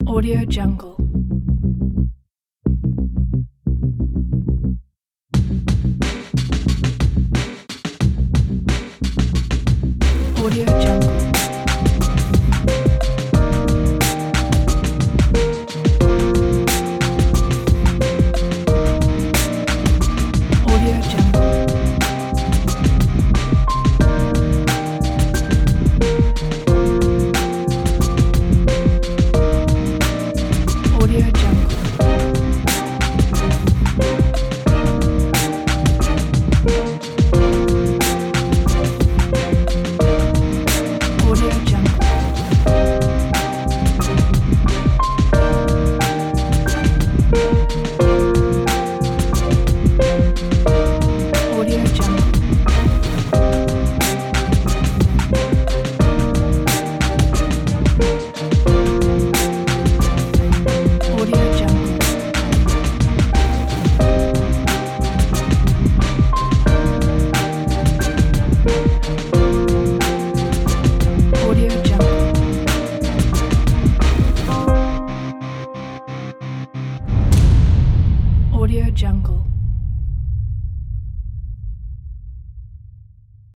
Audio Jungle. Audio Jungle. Audio Jungle. Audio Jungle. Audio Jungle. Audio Jungle. Audio Jungle. Audio Jungle. Audio Jungle.